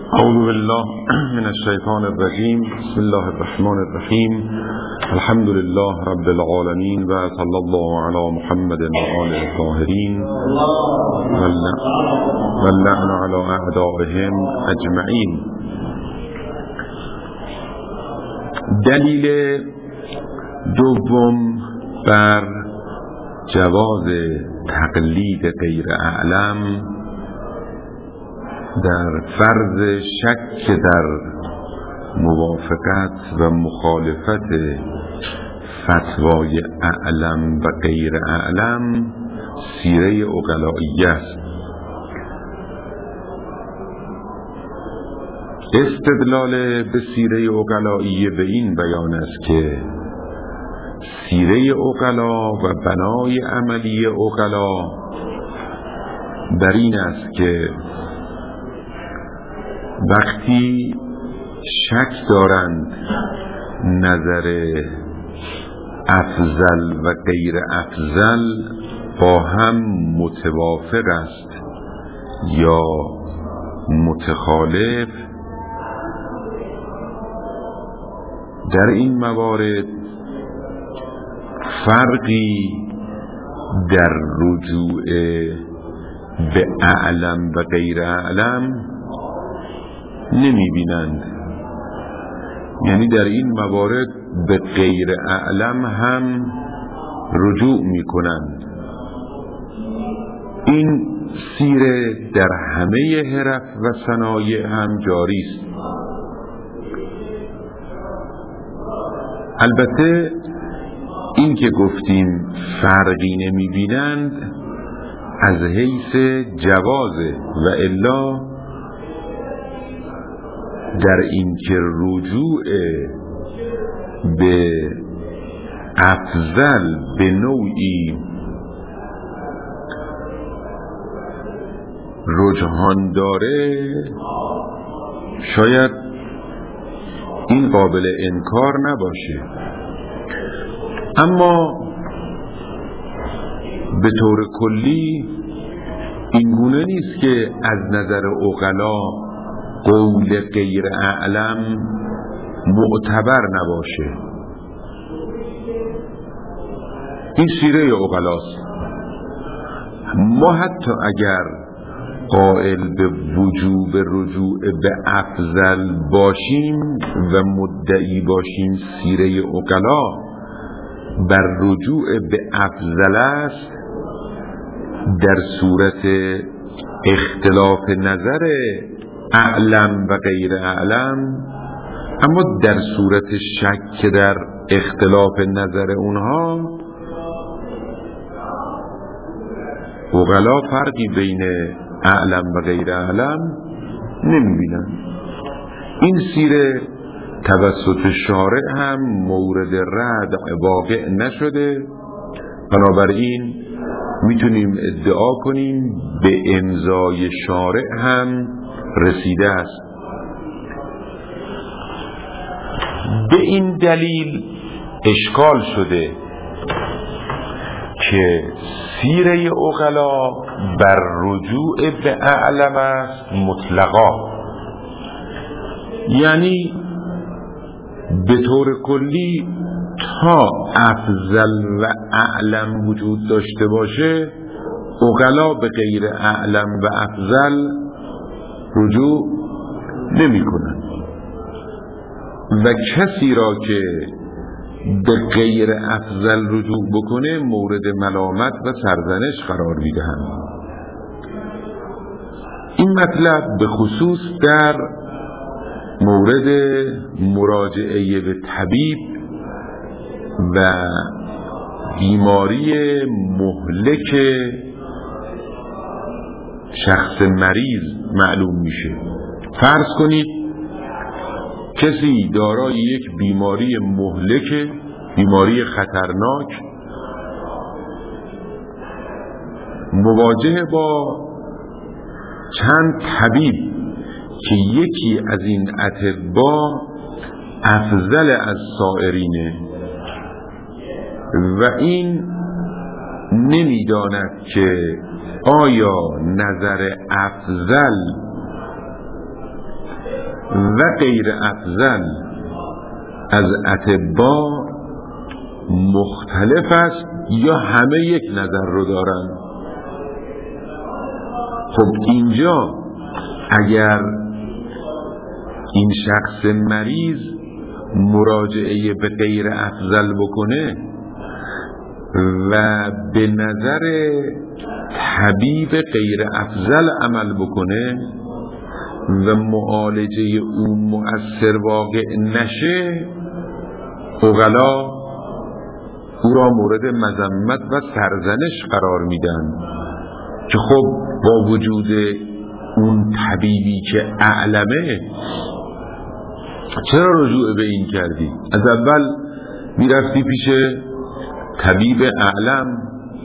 اعوذ بالله من الشیطان الرجیم. بسم الله الرحمن الرحیم. الحمد لله رب العالمین و صلی الله علی محمد و آله الطاهرین و اللعن علی اعدائهم اجمعین. دلیل دوم بر جواز تقلید غیر اعلم در فرض شک در موافقت و مخالفت فتوای اعلم و غیر اعلم سیره عقلائیه است. استدلال به سیره عقلائیه به این بیان است که سیره عقلا و بنای عملی عقلا بر این است که وقتی شک دارند نظر افضل و غیر افضل با هم متوافق است یا متخالف، در این موارد فرقی در رجوع به اعلم و غیر اعلم نمی بینند. یعنی در این موارد به غیر اعلم هم رجوع می کنند. این سیره در همه حرف و صنایع هم جاری است. البته این که گفتیم فرقی نمی بینند از حیث جوازه و الا در این که رجوع به افضل به نوعی رجحان داره، شاید این قابل انکار نباشه. اما به طور کلی این گونه نیست که از نظر عقلا قول غیر اعلم معتبر نباشه. این سیره عقلاست. ما حتی اگر قائل به وجوب رجوع به افضل باشیم و مدعی باشیم سیره عقلا بر رجوع به افضل است، در صورت اختلاف نظر اعلم و غیر اعلم، اما در صورت شک در اختلاف نظر اونها عقلا فرقی بین اعلم و غیر اعلم نمی‌بینند. این سیره توسط شارع هم مورد رد واقع نشده، بنابراین میتونیم ادعا کنیم به امضای شارع هم رسیده است. به این دلیل اشکال شده که سیره عقلا بر رجوع به اعلم است مطلقا، یعنی به طور کلی تا افضل و اعلم وجود داشته باشه عقلا به غیر اعلم و افضل رجوع نمی کنند و کسی را که به غیر افضل رجوع بکنه مورد ملامت و سرزنش قرار میدهند. این مطلب به خصوص در مورد مراجعه به طبیب و بیماری مهلک شخص مریض معلوم میشه. فرض کنید کسی دارای یک بیماری مهلک، بیماری خطرناک، مواجه با چند طبیب که یکی از این اطباء افضل از سائرینه و این نمیداند که آیا نظر افضل و غیر افضل از اتباع مختلف است یا همه یک نظر رو دارن؟ خب اینجا اگر این شخص مریض مراجعه به غیر افضل بکنه و به نظر طبیب غیر افضل عمل بکنه و معالجه اون مؤثر واقع نشه، عقلا او را مورد مذمت و سرزنش قرار میدن که خب با وجود اون طبیبی که اعلمه چرا رجوع به این کردی؟ از اول میرفتی پیش طبیب اعلم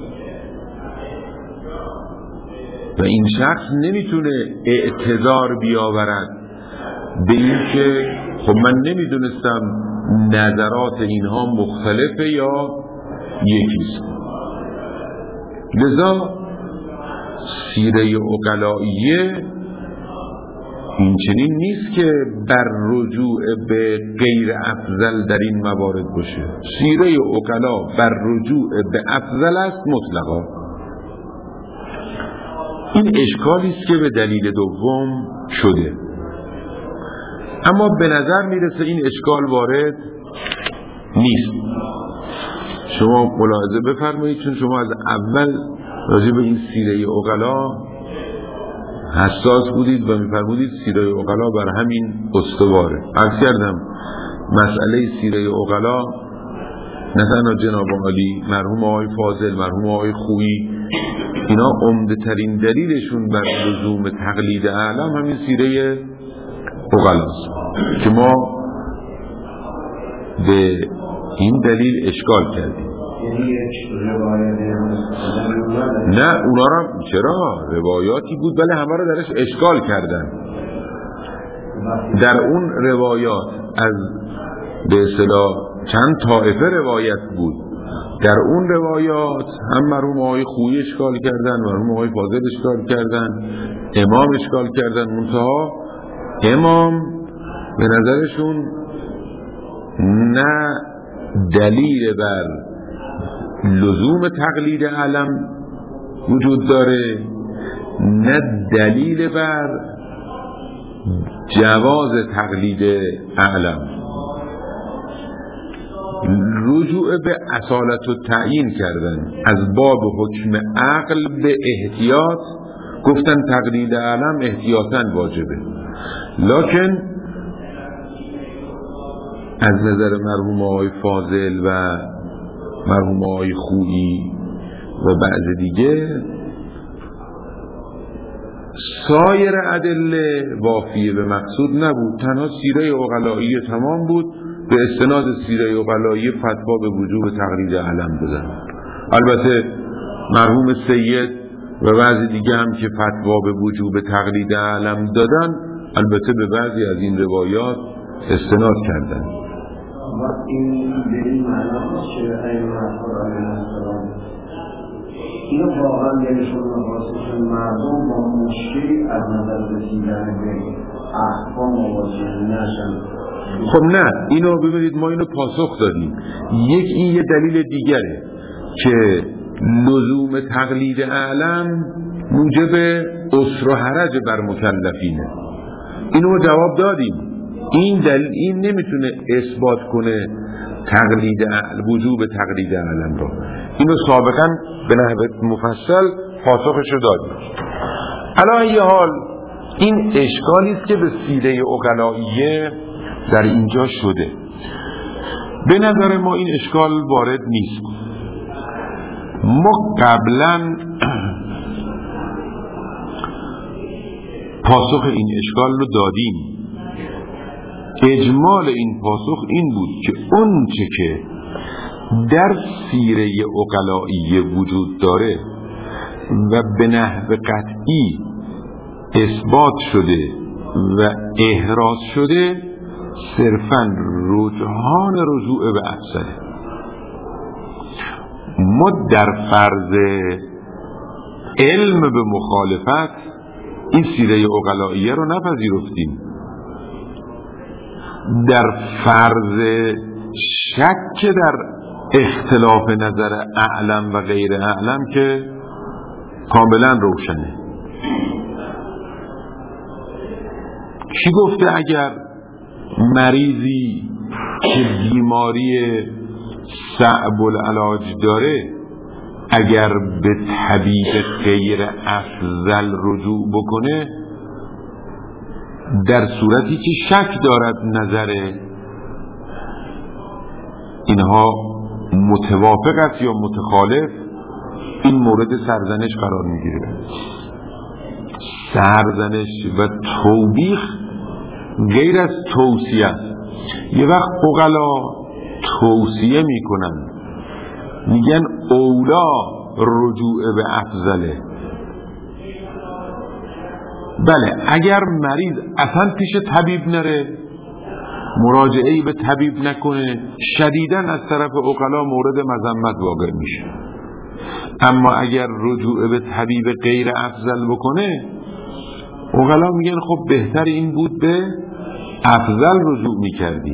و این شخص نمیتونه اعتذار بیاورد به این که خب من نمیدونستم نظرات اینها مختلفه یا یکیست. لذا سیره عقلائیه این چنین نیست که بر رجوع به غیر افضل در این موارد باشه. سیره عقلا بر رجوع به افضل است مطلقا. این اشکالی است که به دلیل دوم شده، اما به نظر میرسه این اشکال وارد نیست. شما ملاحظه بفرمایید، چون شما از اول راجع به این سیره عقلا حساس بودید و میفرمودید سیره عقلا بر همین استواره. عرض کردم مسئله سیره عقلا نه تنها جناب عالی مرحوم آقای فاضل، مرحوم آقای خویی، اینا عمده ترین دلیلشون بر لزوم تقلید اعلم همین سیره عقلاست که ما به این دلیل اشکال کردیم. نه اونا را چرا روایاتی بود بله همه را درش اشکال کردن. در اون روایات از به اصطلاح چند طایفه روایت بود. در اون روایات هم مرحوم آقای خویی اشکال کردن، مرحوم آقای فاضل اشکال کردن، امام اشکال کردن. منتها امام به نظرشون نه دلیل بر لزوم تقلید علم وجود داره، نه دلیل بر جواز تقلید علم. رجوع به اصالت و تعیین کردن از باب حکم عقل به احتیاط، گفتن تقلید علم احتیاطاً واجبه، لکن از نظر مرحوم آقای فاضل و مرحوم آقای خویی و بعض دیگه سایر ادله وافیه به مقصود نبود. تنها سیره عقلائیه تمام بود. به استناد سیره عقلائیه فتوا به وجوب تقلید علم دادن. البته مرحوم سید و بعضی دیگه هم که فتوا به وجوب تقلید علم دادن البته به بعضی از این روایات استناد کردن. این به این معنا نیست که ائمه علیهم السلام اینو واقعا دلشون نخواسته مردم با مشکلی از نظر رسیدن به احکام مواجه نشن. خب نه، اینو ببینید ما اینو پاسخ دادیم. این یه دلیل دیگره که لزوم تقلید علم موجب عسر و حرج بر مکلفینه. اینو جواب دادیم. این نمیتونه اثبات کنه وجوب تقلید علم رو. اینو سابقا به نحو مفصل پاسخشو دادیم. الان یه حال این اشکالی است که به سیره عقلائیه در اینجا شده. به نظر ما این اشکال وارد نیست. ما قبلا پاسخ این اشکال رو دادیم. اجمال این پاسخ این بود که اون چه که در سیره عقلائیه وجود داره و به نحو قطعی اثبات شده و احراز شده صرفاً رجحان رجوع به افضله. ما در فرض علم به مخالفت این سیره عقلائیه رو نپذیرفتیم. در فرض شک در اختلاف نظر اعلم و غیر اعلم که کاملا روشنه. کی گفته اگر مریضی که بیماری صعب العلاج داره اگر به طبیب غیر افضل رجوع بکنه در صورتی که شک دارد نظر اینها متوافق است یا متخالف، این مورد سرزنش قرار میگیره. سرزنش و توبیخ غیر از توصیه است. یه وقت عقلا توصیه میکنن، میگن اولا رجوع به افضله. بله، اگر مریض اصلا پیش طبیب نره، مراجعه‌ای به طبیب نکنه، شدیداً از طرف عقلا مورد مذمت واقع میشه. اما اگر رجوع به طبیب غیر افضل بکنه، عقلا میگن خب بهتر این بود به افضل رجوع میکردی.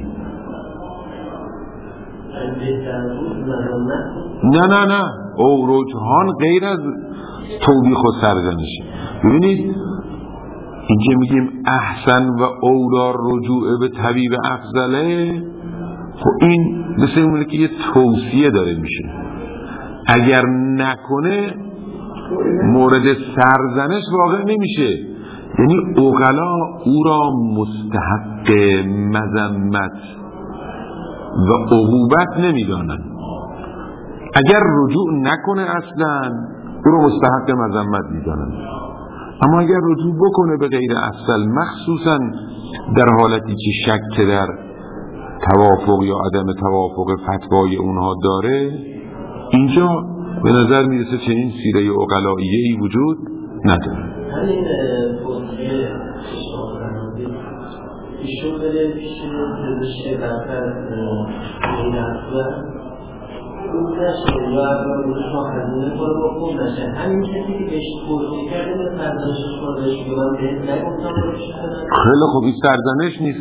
نه او رجحان غیر از توبیخ و سرزنش. ببینید این که میگیم احسن و اولا رجوع به طبیب افضله، خب این مثل اونه که یه توصیه داره میشه. اگر نکنه مورد سرزنش واقع نمیشه. یعنی عقلا او را مستحق مذمت و عقوبت نمیدانند. اگر رجوع نکنه اصلا او را مستحق مذمت میدانند. اما اگر رجوع بکنه به غیر افضل، مخصوصا در حالتی که شک در توافق یا عدم توافق فتوای اونها داره، اینجا به نظر میرسه چنین سیره عقلائیه‌ای وجود نداره. همین توصیه ایشون بده پیش پزشک برتر غیر افضل اون نشه یا اول روشما هزینه کنه و خوب نشه. همین کسی که بهش توصیه کرده به سرزنشش کنهش که من بهت نگفتم روش کنم. خیلی خوب، این سرزنش نیست.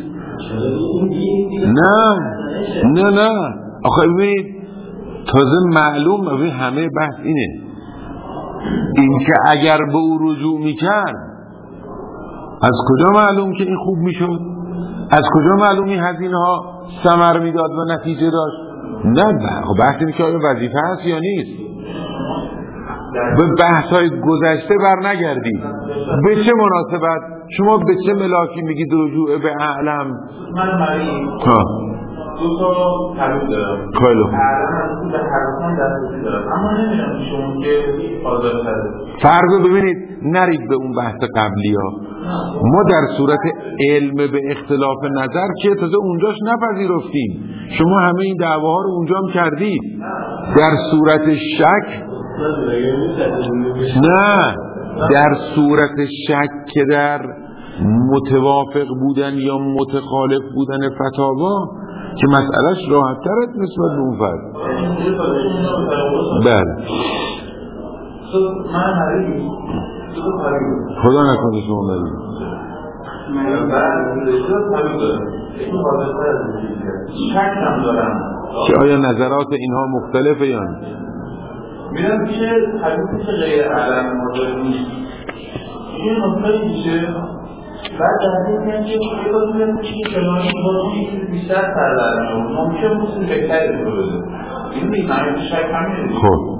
نه آخه ببینید تازه معلوم، ببین همه بحث اینه، این که اگر به او رجوع میکرد از کجا معلوم که این خوب میشد؟ از کجا معلوم این هزینه ها ثمر میداد و نتیجه داشت؟ نه، بحث اینه که آیا وظیفه هست یا نیست. به بحث های گذشته بر نگردید. به چه مناسبت شما به چه ملاکی میگید رجوع به اعلم؟ من مریض دو تا طبیب دارم، خیلی خوب، اعلم به هر دوتان دسترسی دارم، اما نمیدونم شما که حاضر کرده. فرقو ببینید، نرید به اون بحث قبلی ها. ما در صورت علم به اختلاف نظر که تازه اونجاش نپذیرفتیم. شما همه این دعواها رو اونجا هم کردید. در صورت شک نه، در صورت شک که در متوافق بودن یا متخالف بودن فتاوا که مسئلهش راحت تر است نسبت به اون فرد. بله، من مریض خدا نکنه شما مریض شک هم دارم که آیا نظرات اینها مختلفه یا نه. میرم که حدیثی که غیر علم مادر نیست این مختلف میشه. بعد در این میگن که یه باز میگن که فلانی بازی یه چیز بیشتر سردرمه و ممکن بسید بهتری رو بده. این میگه معنی شک همینه. خب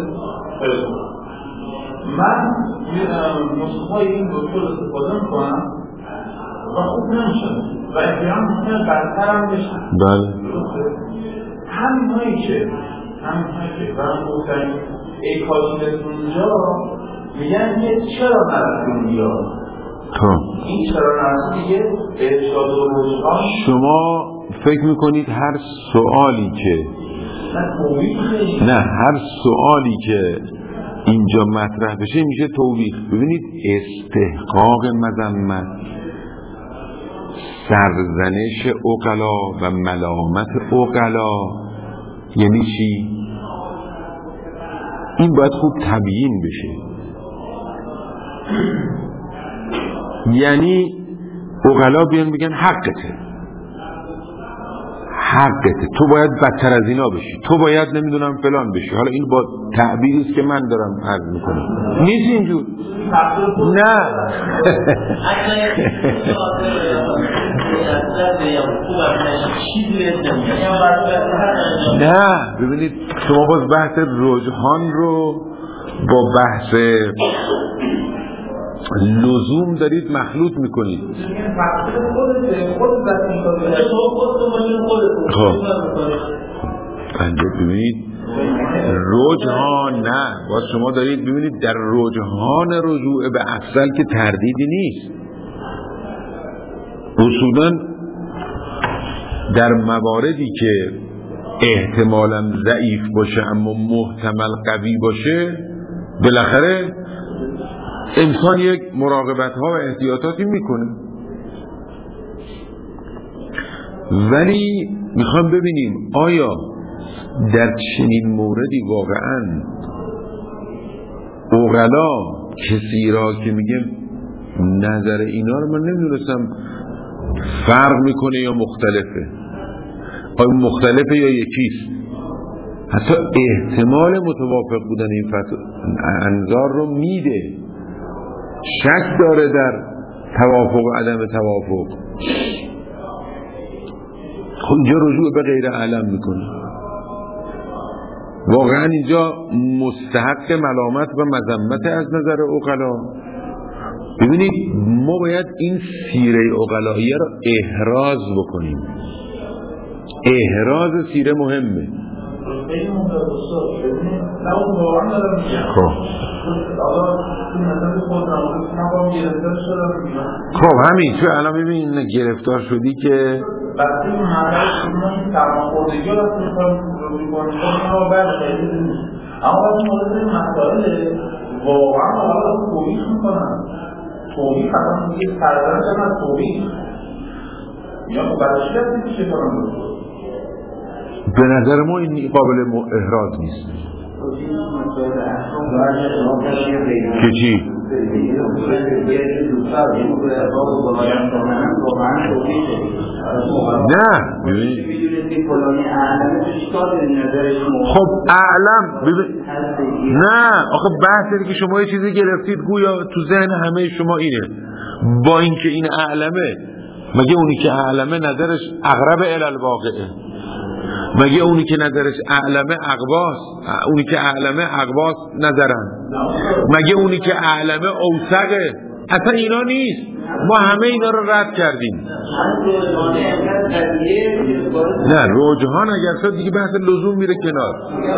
من نسخه های این دکتر استفاده میکنم و خوب نمیشن و احتیام ممکنه بدتر هم بشن. بله، همین هایی که برام گفتن ای کاشیدت اونجا میگن که چرا نرسی اونجا؟ این چرا نرسی دیگه ارشاد و رجحان. شما فکر میکنید هر سوالی که هر سوالی که اینجا مطرح بشه میشه توبیخ. ببینید استحقاق مذمت، سرزنش عقلا و ملامت عقلا یعنی چی؟ این باید خوب تبیین بشه. یعنی عقلا بیان بگن حقته، حقته، تو باید بدتر از اینا بشی، تو باید نمیدونم فلان بشی. حالا این با تعبیری است که من دارم عرض میکنم، نیست اینجور. نه نه ببینید شما باز بحث رجحان رو با بحث لزوم دارید مخلوط میکنید. خب ببینید رجحان نه، باز شما دارید ببینید در رجحان رجوع به افضل که تردیدی نیست. اصولا در مواردی که احتمالاً ضعیف باشه اما محتمل قوی باشه، بالاخره انسان یک مراقبت ها و احتیاطاتی میکنه. ولی میخوام ببینیم آیا در چنین موردی واقعا عقلا کسی را که میگه نظر اینا رو من نمیدونستم فرق میکنه یا مختلفه، آیا مختلفه یا یکیست، حتی احتمال متوافق بودن این انظار رو میده، شک داره در توافق و عدم توافق، خب اینجا رجوع به غیر علم میکنه. واقعا اینجا مستحق ملامت و مذمت از نظر عقلا. ببینید ما باید این سیره عقلاییه رو احراز بکنیم. احراز سیره مهمه. خب همین تو الان ببین گرفتار شدی که وقتی مردم تمام‌خوردگی رو می‌کنن اما مورد مسائل واقعا حالا توبیخ می‌کنن. توبیخ اصلا میگه سرزنش هم توبیخ یا برای چی چه کنن؟ به نظر ما این قابل احراز نیست. که چی؟ نه خب اعلم نه آخه بحثی که شما یه چیزی گرفتید گویا تو ذهن همه شما اینه، با اینکه این اعلمه، مگه اونی که اعلمه نظرش اقرب الی الواقعه؟ مگه اونی که نظرش اعلمه اقواس، اونی که اعلمه اقواس نظرن؟ مگه اونی که اعلمه اوثقه؟ اصلا اینا نیست. ما همه اینا رو رد کردیم. نه رجحان اگر شد دیگه بحث لزوم میره کنار.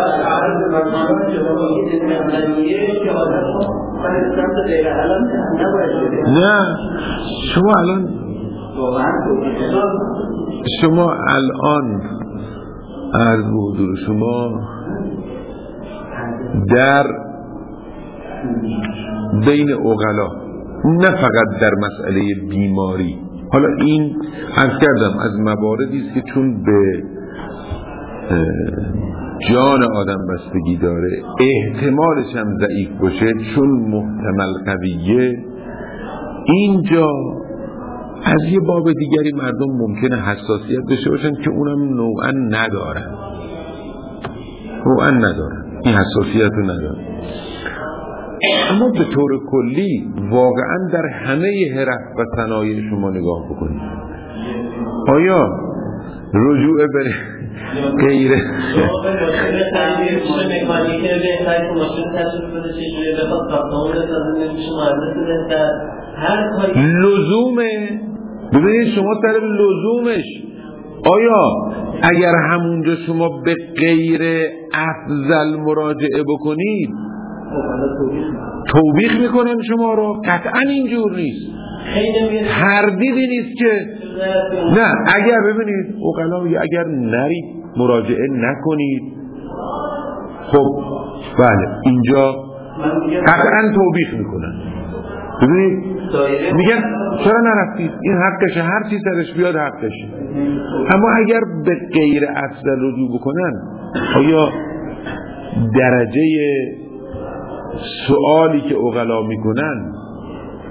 نه شما الان عرض به حضور شما در بین عقلا نه فقط در مسئله بیماری، حالا این عرض کردم از مواردی است که چون به جان آدم بستگی داره، احتمالش هم ضعیف باشه چون محتمل قویه، اینجا از یه باب دیگری مردم ممکنه حساسیت داشته باشن که اونم نوعا ندارن، این حساسیت رو ندارن. اما به طور کلی واقعا در همه حرف و صنایع شما نگاه بکنید، آیا رجوع به غیر لزومه؟ ببینید شما سر لزومش آیا اگر همونجا شما به غیر افضل مراجعه بکنید توبیخ میکنن شما رو؟ قطعا اینجور نیست، تردیدی نیست که نه. اگر ببینید عقلا میگه اگر نرید مراجعه نکنید، خب بله اینجا قطعا توبیخ میکنن. ببینید میگن چرا نرفتید، این حقشه، هر چی سرش بیاد حقشه. اما اگر به غیر افضل رجوع بکنن، آیا درجه سوالی که عقلا میکنن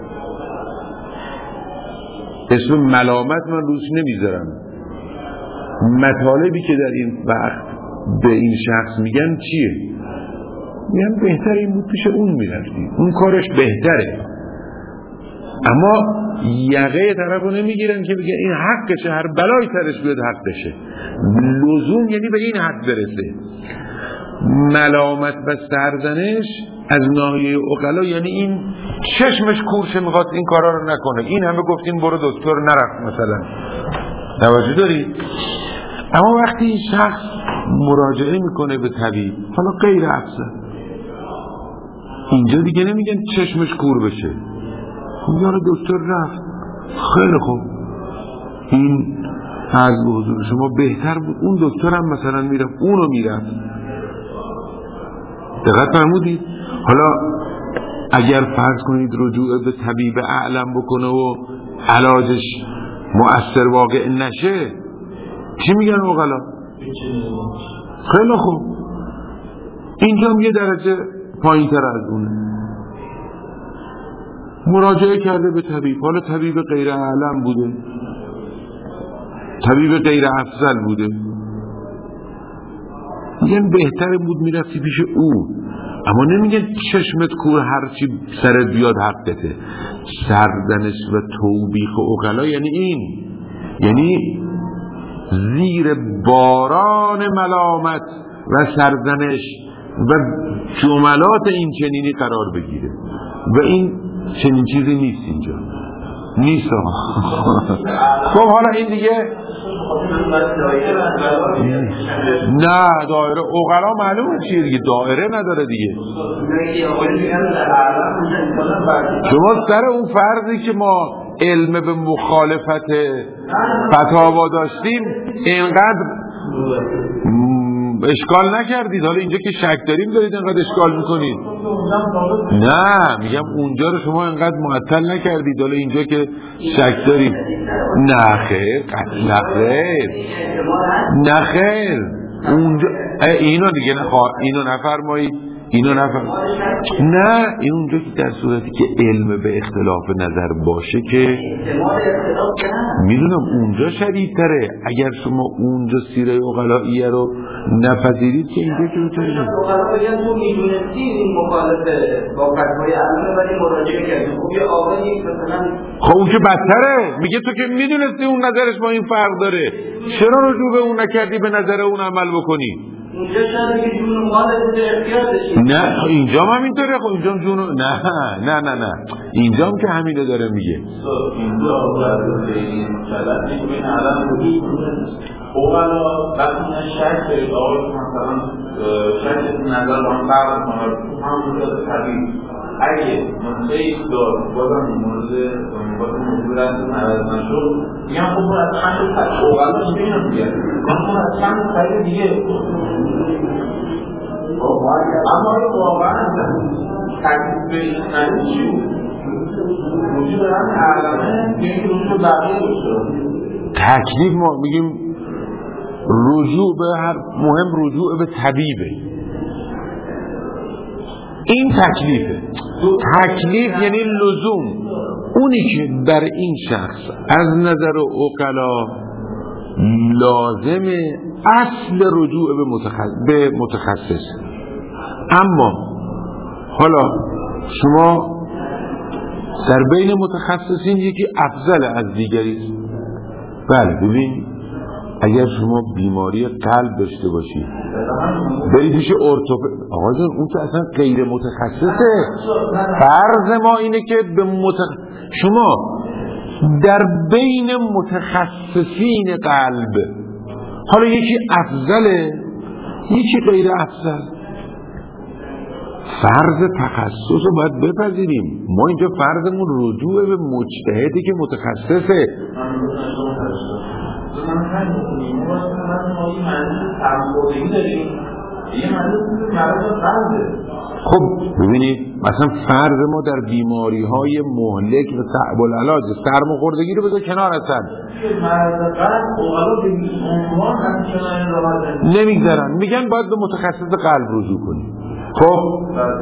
اسم ملامت من روش نمیذارم، مطالبی که در این وقت به این شخص میگن چیه؟ میگن بهتر این بود پیش اون میرفتی، اون کارش بهتره، اما یقه طرف رو نمیگیرن که بگه این حقشه، هر بلای سرش بیاد حقشه. لزوم یعنی به این حق برسه. ملامت و سرزنش از ناحیه عقلا یعنی این چشمش کورشه میخواد این کارا رو نکنه، این همه گفتیم برو دکتر نرفت مثلا، توجه داری؟ اما وقتی این شخص مراجعه میکنه به طبیب، حالا غیر افضل، اینجا دیگه نمیگن چشمش کور بشه، یارو دکتر رفت، خیلی خوب، این از حضور شما بهتر بود اون دکتر هم مثلا میرفت اونو میرفت. دقت فرمودید؟ حالا اگر فرض کنید رجوع به طبیب اعلم بکنه و علاجش مؤثر واقع نشه، چی میگن عقلا؟ خیلی خوب، اینجا هم یه درجه پایین تر از اونه، مراجعه کرده به طبیب، حالا طبیب غیر اعلم بوده، طبیب غیر افضل بوده، میگن بهتر بود میرفتی پیش او، اما نمیگن چشمت کور هرچی سرت بیاد حقته. سرزنش و توبیخ عقلا یعنی این، یعنی زیر باران ملامت و سرزنش و جملات این چنینی قرار بگیره و این چنین چیزی نیست، اینجا نیست. خب حالا این دیگه نه دایره عقلا معلومه چیه دیگه، دایره نداره دیگه. شما سر اون فرضی که ما علم به مخالفت فتاوا داشتیم اینقدر اشکال نکردید، حالا اینجا که شک داریم دارید اینقدر اشکال میکنید. نه میگم اونجا رو شما اینقدر معطل نکردید، حالا اینجا که شک دارید. نه خیر، نه خیر، اونجا اینو دیگه اینو نفرمایید، نه این اونجا که در صورتی که علم به اختلاف نظر باشه که میدونم اونجا شدیدتره. اگر شما اونجا سیره عقلائیه رو نپذیرید که اینجا که بتونید عقلا بگن تو میدونستی این مخالفه با فتوای علمه ولی مراجعه کردی، خب یه آقایی مثلا خب اون که بدتره، میگه تو که میدونستی اون نظرش با این فرق داره، چرا رجوع به اون نکردی به نظر اون عمل بکنی؟ اینجا شاید که جون مالت اختیار داشتی. نه اینجا هم همینطوره. خب اینجا هم جون نه اینجا هم که همینو داره میگه. اینجا باید بگیم مثلا این علم بودی اولا وقتی شک دارید آقای مثلا شک نظر با هم فرق کنه تو همون جاده طبیعی اگه منطقه دار بازم مورد موضوع رسل مرز نشد میگم خب از چند تا اولا اینجا اینو میگه من از چند خیلی دیگه اما واقعا تکلیف به این خیلی چی بود؟ وجود دارن علمه یکی وجود بقیه داشته تکلیف ما میگیم رجوع به هر مهم رجوع به طبیبه، این تکلیفه. تکلیف یعنی لزوم، اونی که بر این شخص از نظر عقلا لازمه اصل رجوع به متخصص. اما حالا شما در بین متخصصین یکی افضل از دیگری است. بله ببین اگر شما بیماری قلب داشته باشی برید پیش ارتوپد، آقا جان اون که اصلا غیر متخصصه. فرض ما اینه که به شما در بین متخصصین قلب حالا یکی افضله یکی غیر افضل، فرض تخصص رو باید بپذیریم. ما اینجا فرضمون رجوع به مجتهدی که متخصصه. خب ببینید مثلا فرض ما در بیماری های مهلک و صعب العلاج سرماخوردگی رو بذار کنار هستن نمیگذارن، میگن باید به متخصص قلب رجوع کنی. خب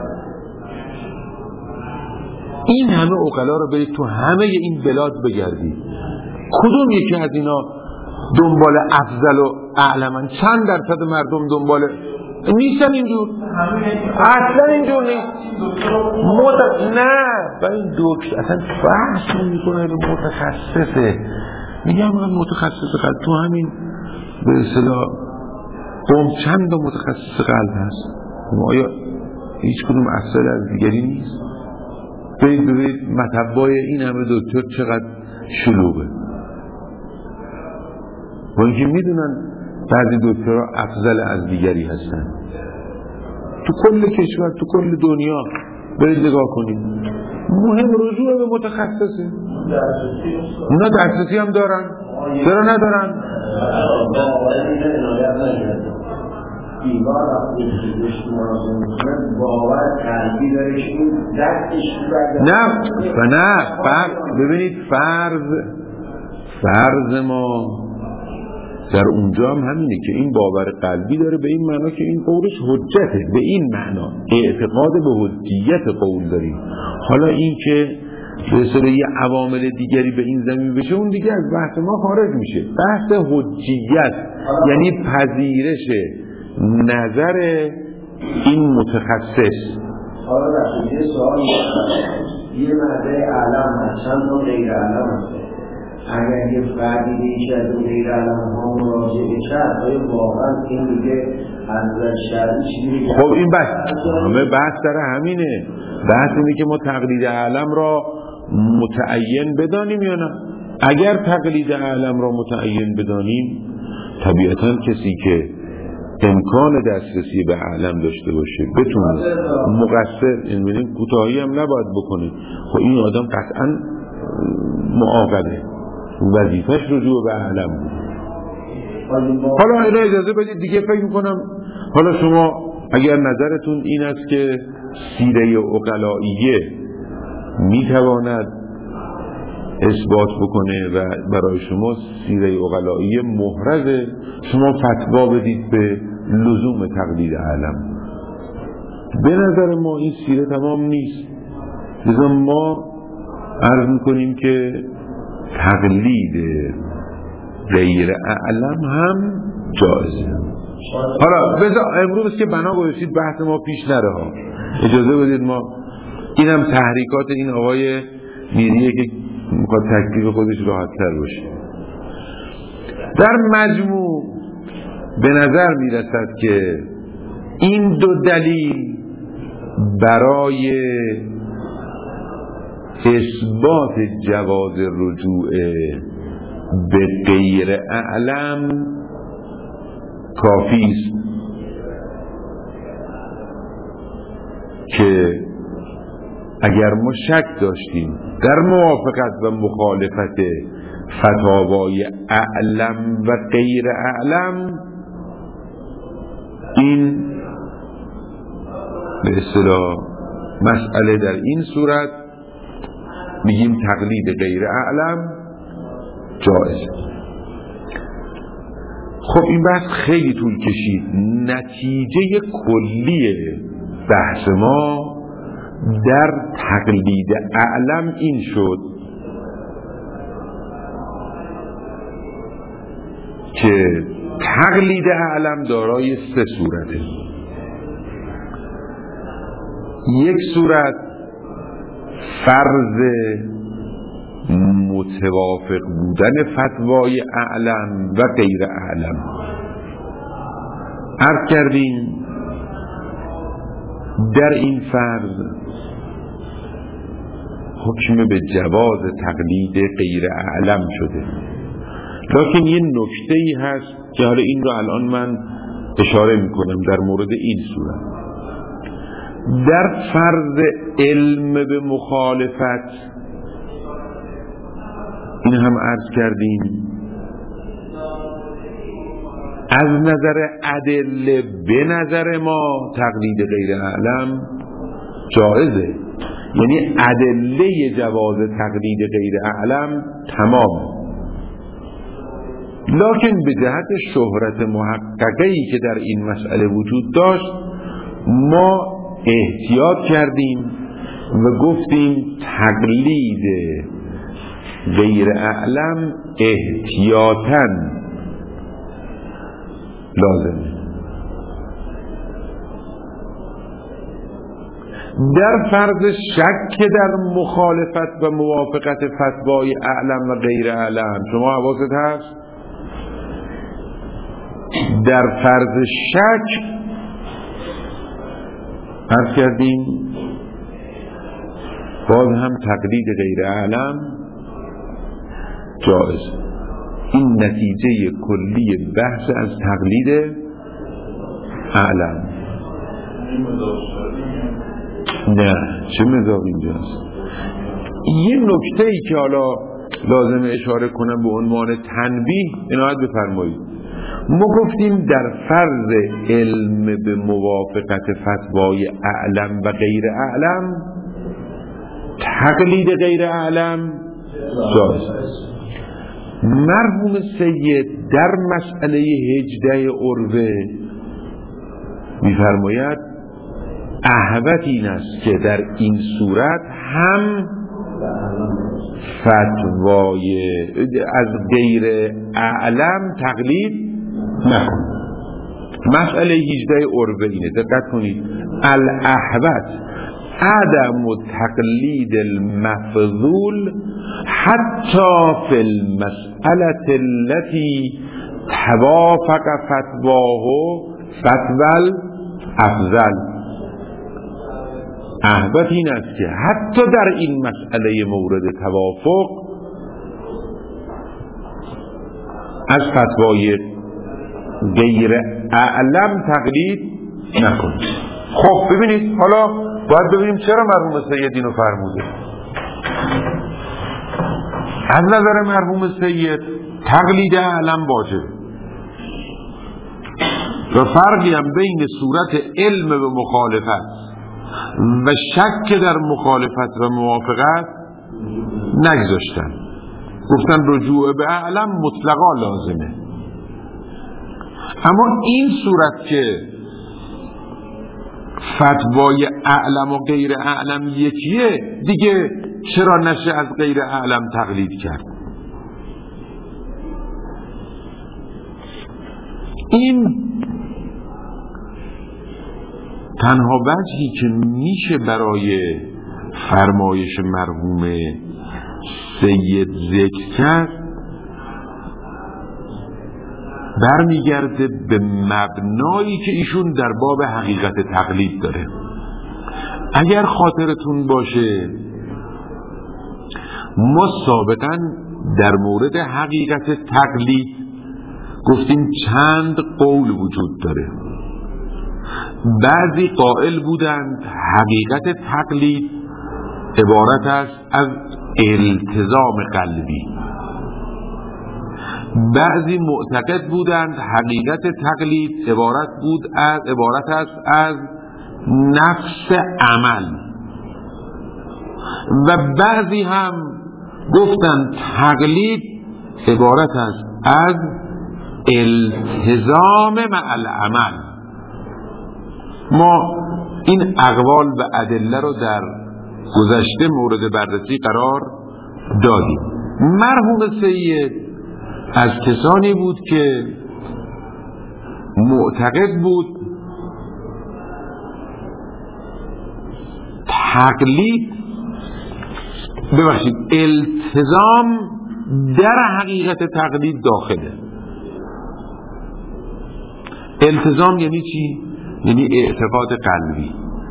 این همه عقلا رو برید تو همه این بلاد بگردید، کدوم یکی از اینا دنبال افضل و اعلمن، چند درصد مردم دنبال نیستن اینجور، اصلا اینجور نیست. نه و این دکتر اصلا بحث نمی‌کنه، متخصصه. میگم من متخصص قلب، تو همین به اصطلاح قوم چند تا متخصص قلب هست؟ آیا هیچ کدوم افضل از دیگری نیست؟ ببینید مطبای این همه دکتر چقدر شلوغه، و اینکه میدونن بعضی دکترها افضل از دیگری هستن. تو کل کشور، تو کل دنیا برید نگاه کنید، مهم رجوع به متخصصه. اونا دسترسی هم دارن، چرا ندارن؟ دیوار وقتی که مراجعه میکنه باور قلبی داره که این دستش نه ببینید فرض ما در اونجا هم همینه که این باور قلبی داره، به این معنا که این قولش حجته، به این معنا اعتقاد به حجیت قول داریم. حالا این که به اصطلاح یه عوامل دیگری به این زمین بشه، اون دیگه از بحث ما خارج میشه. بحث حجیت یعنی پذیرش نظر این متخصص. حالا رفت یه سوال یه مدعی علم هست، چند تا غیر علم هست. اگر یه فردی دیگه از غیر علم ها مراجعه بشه، آیا واقعا این دیگه از شرعی چیزی؟ خب این بحث داره همینه. بحث اینه که ما تقلید علم را متعین بدانیم یا نه. اگر تقلید علم را متعین بدانیم، طبیعتاً کسی که امکان دسترسی به علم داشته باشه، بتونه مقصر، یعنی کوتاهی هم نباید بکنه، خب این آدم قطعاً معاقبه، وظیفه‌اش رجوع به علم بود. حالا اینو اجازه بدید دیگه فکر میکنم حالا شما اگر نظرتون این است که سیره عقلائیه میتواند اثبات بکنه و برای شما سیره عقلائیه محرزه، شما فتوا بدید به لزوم تقلید علم. به نظر ما این سیره تمام نیست، لذا ما عرض میکنیم که تقلید غیر علم هم جایزه. حالا بذار امروز که بنا گذاشتید بحث ما پیش نره ها، اجازه بدید ما اینم تحریکات این آقای میریه که میخواد تکلیف خودش راحت تر باشه. در مجموع به نظر میرسد که این دو دلیل برای اثبات جواز رجوع به غیر اعلم کافی است که اگر ما شک داشتیم در موافقت و مخالفت فتاوای اعلم و غیر اعلم، این به اصطلاح مسئله در این صورت میگیم تقلید غیر اعلم جایز. خب این بحث خیلی طول کشید. نتیجه کلی بحث ما در تقلید اعلم این شد که تقلید اعلم دارای سه صورته. یک صورت فرض متوافق بودن فتوای اعلم و غیر اعلم. عرض کردیم در این فرض حکم به جواز تقلید غیر اعلم شده، لکن یه نکته‌ای هست که حالا این رو الان من اشاره میکنم در مورد این صورت. در فرض علم به مخالفت این هم عرض کردیم از نظر ادله به نظر ما تقلید غیر اعلم جائزه، یعنی ادله جواز تقلید غیر اعلم تمام، لکن به جهت شهرت محققه‌ای که در این مسئله وجود داشت ما احتیاط کردیم و گفتیم تقلید غیر اعلم احتیاطاً لازمه. در فرض شک در مخالفت و موافقت فتوای اعلم و غیر اعلم شما حواست هست؟ در فرض شک عرض کردیم باز هم تقلید غیر اعلم جائز. این نتیجه کلی بحث از تقلید اعلم. نه چه مذاق اینجاست. یه نکته ای که حالا لازم اشاره کنم به عنوان تنبیه عنایت بفرمایید. ما گفتیم در فرض علم به موافقت فتوای اعلم و غیر اعلم تقلید غیر اعلم جایز. مرحوم سید در مسئله 18 عروه می‌فرماید احوط این است که در این صورت هم فتوای از غیر اعلم تقلید نکن. مسئله 18 عروه اینه، دقت کنید. الاحوط عدم تقلید المفضول حتی فی المسئله التي توافق فتواه فتوى الافضل. احوط این است که حتی در این مسئله مورد توافق از فتوای غیر اعلم تقلید نکنید. خب ببینید حالا باید ببینیم چرا مرحوم سید اینو فرموده. از نظر مرحوم سید تقلید اعلم واجب و فرقی هم بین صورت علم به مخالفت و شک در مخالفت و موافقت نگذاشتن، گفتن رجوع به اعلم مطلقا لازمه. اما این صورت که فتوای اعلم و غیر اعلم یکیه دیگه چرا نشه از غیر اعلم تقلید کرد؟ این تنها وجهی که میشه برای فرمایش مرحوم سید ذکر کرد برمیگرده به مبنایی که ایشون در باب حقیقت تقلید داره. اگر خاطرتون باشه ما سابقا در مورد حقیقت تقلید گفتیم چند قول وجود داره. بعضی قائل بودند حقیقت تقلید عبارت است از التزام قلبی، بعضی معتقد بودند حقیقت تقلید عبارت است از نفس عمل، و بعضی هم گفتند تقلید عبارت است از التزام مع العمل. ما این اقوال و ادله رو در گذشته مورد بررسی قرار دادیم. مرحوم سید از کسانی بود که معتقد بود تقلید التزام در حقیقت تقلید داخله. التزام یعنی چی؟ یعنی اعتقاد قلبی،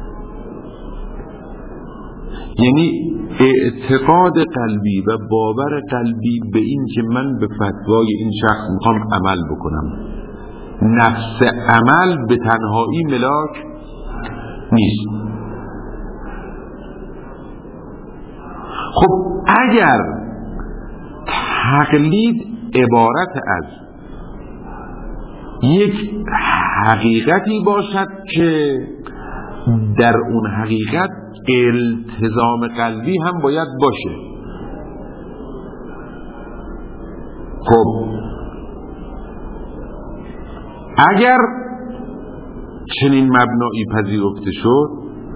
یعنی اعتقاد قلبی و باور قلبی به این که من به فتوای این شخص میخوام عمل بکنم. نفس عمل به تنهایی ملاک نیست. خب اگر تقلید عبارت از یک حقیقتی باشد که در اون حقیقت التزام قلبی هم باید باشه، خب اگر چنین مبنایی پذیرفته شد،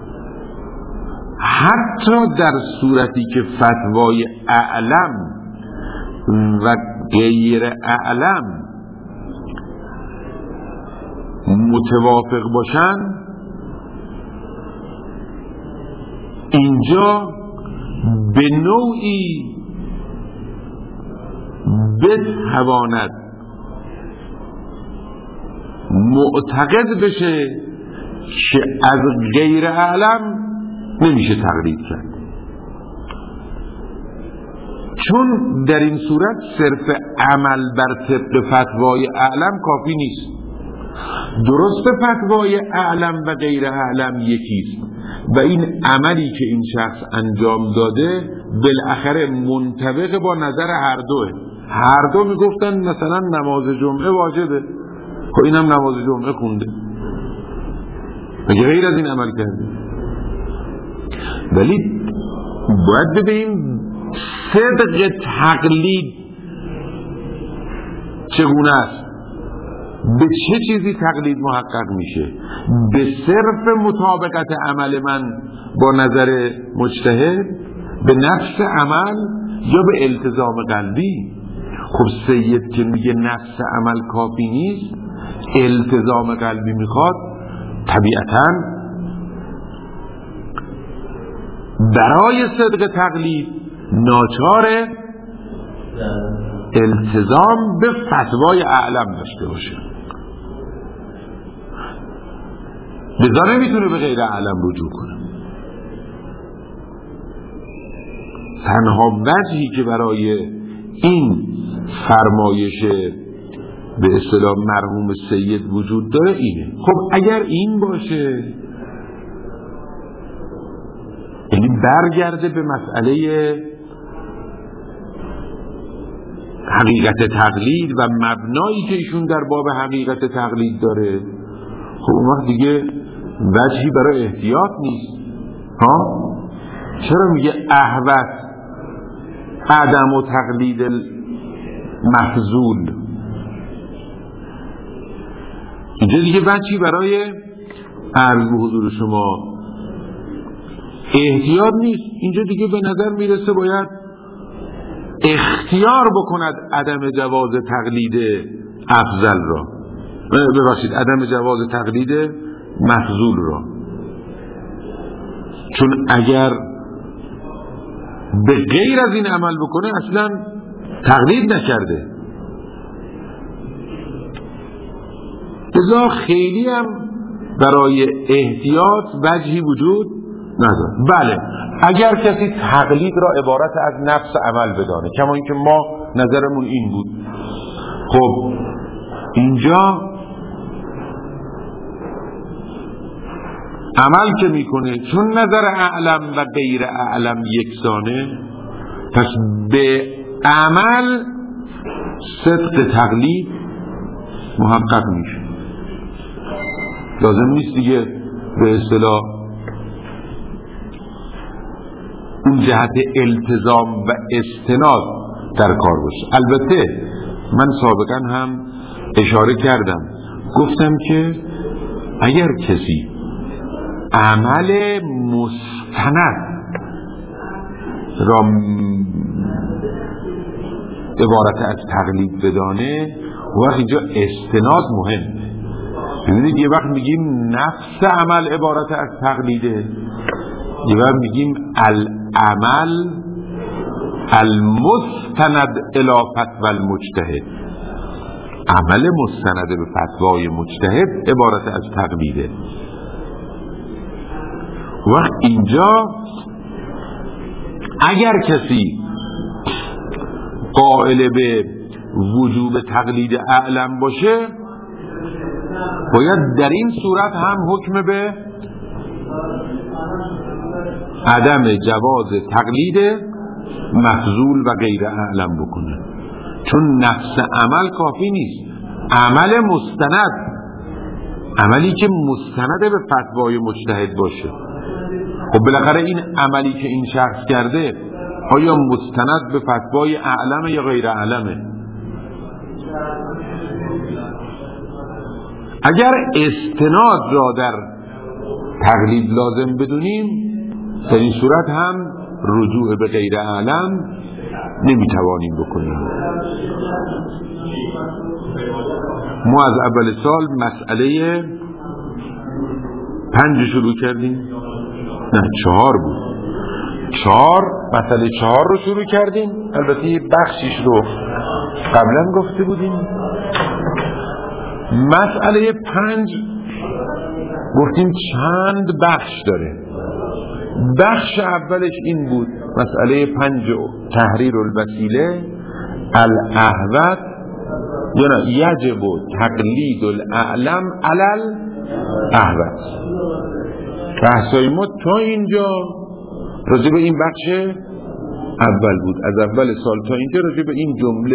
حتی در صورتی که فتوای اعلم و غیر اعلم متوافق باشن، اینجا به نوعی بتواند معتقد بشه که از غیر اعلم نمیشه تقلید کرد، چون در این صورت صرف عمل بر طبق فتوای اعلم کافی نیست. درست فتوای اعلم و غیر اعلم یکیست و این عملی که این شخص انجام داده بالاخره منطبق با نظر هر دوه. هر دو میگفتن مثلا نماز جمعه واجبه، خب اینم نماز جمعه خونده، مگه غیر از این عمل کرده؟ ولی باید ببینیم صدق تقلید چگونه است، به چه چیزی تقلید محقق میشه؟ به صرف مطابقت عمل من با نظر مجتهد، به نفس عمل، یا به التزام قلبی؟ خب سید که میگه نفس عمل کافی نیست، التزام قلبی میخواد، طبیعتاً برای صدق تقلید ناچاره التزام به فتوای اعلم داشته باشه، لذا نمیتونه به غیر اعلم رجوع کنه. تنها وجهی که برای این فرمایش به اصطلاح مرحوم سید وجود داره اینه. خب اگر این باشه، یعنی برگرده به مسئله حقیقت تقلید و مبنایی که ایشون در باب حقیقت تقلید داره، خب اون وقت دیگه وجهی برای احتیاط نیست. ها؟ چرا میگه احوط عدم و تقلید محذول؟ اینجا دیگه وجهی برای عرض به حضور شما احتیاط نیست. اینجا دیگه به نظر میرسه باید اختیار بکند عدم جواز تقلید افضل را، ببخشید عدم جواز تقلید محذول را، چون اگر به غیر از این عمل بکنه اصلا تقلید نکرده. لذا خیلی هم برای احتیاط وجهی وجود نداره. بله اگر کسی تقلید را عبارت از نفس عمل بدانه، کما اینکه ما نظرمون این بود، خب اینجا عمل که میکنه چون نظر اعلم و غیر اعلم یکسانه، پس به عمل صدق تقلید محقق میشه. لازم نیست دیگه به اصطلاح اون جهت التزام و استناد در کار باشه. البته من سابقا هم اشاره کردم، گفتم که اگر کسی عمل مستند را عبارت از تقلید بدانه، وقت اینجا استناد مهمه. ببینید یه وقت میگیم نفس عمل عبارت از تقلیده، یه وقت میگیم العمل المستند الی فتوی المجتهد، عمل مستند به فتوای مجتهد عبارت از تقلیده. وقت اینجا اگر کسی قائل به وجوب تقلید اعلم باشه، باید در این صورت هم حکم به عدم جواز تقلید محذول و غیر اعلم بکنه، چون نفس عمل کافی نیست. عمل مستند، عملی که مستند به فتوای مجتهد باشه. خب بالاخره این عملی که این شخص کرده آیا مستند به فتوای اعلم یا غیر اعلمه؟ اگر استناد را در تقلید لازم بدونیم، در این صورت هم رجوع به غیر اعلم نمیتوانیم بکنیم. ما از اول سال مسئله 5 شروع کردیم، نه 4 بود، 4 مسئله 4 رو شروع کردیم. البته یه بخشیش رو قبلا گفته بودیم. مسئله 5 گفتیم چند بخش داره. بخش اولش این بود، مسئله 5 تحریر الوسیله الاهوت یا نه یجب تقلید الاعلم علی الاهوت. بحثای ما تا اینجا راجع به این بخش اول بود، از اول سال تا اینجا راجع به این جمله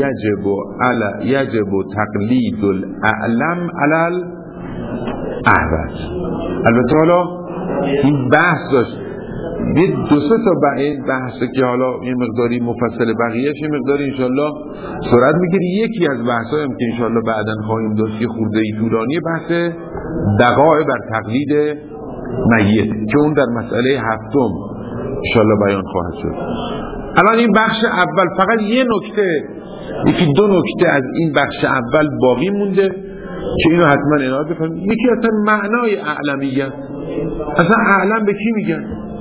یجب تقلید الاعلم علی الاهوت. البته حالا این بحث داشت یه 2-3 تا بحثه که حالا یه مقداری مفصل، بقیهش یه مقداری انشالله سرعت میگیره. یکی از بحثایی هم که انشالله بعداً خواهیم داشت یه خورده‌ای طولانی، بحث دقائق بر تقلید میت که اون در مسئله 7 انشالله بیان خواهد شد. الان این بخش اول فقط یه نکته، یکی 2 نکته از این بخش اول باقی مونده که اینو حتما عنایت بفرمایید. یکی اصلا معنای اعلمیت، اصلا اعلم به کی میگن؟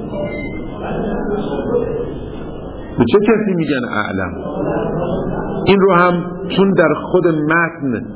به چه کسی میگن اعلم؟ این رو هم چون در خود متن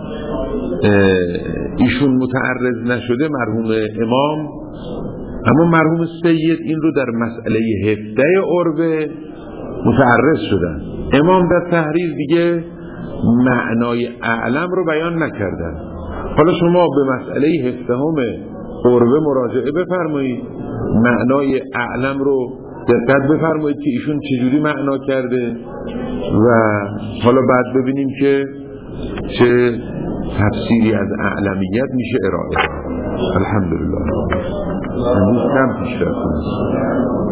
ایشون متعرض نشده مرحوم امام، اما مرحوم سید این رو در مسئله 17 عربه متعرض شدن. امام در تحریر دیگه معنای اعلم رو بیان نکردن. حالا شما به مسئله 17 عربه مراجعه بفرمایید، معنای اعلم رو دقت بفرمایید که ایشون چجوری معنا کرده و حالا بعد ببینیم که چه تفسیری از اعلمیت میشه ارائه. الحمدلله. امروز کم پیش رفتیم.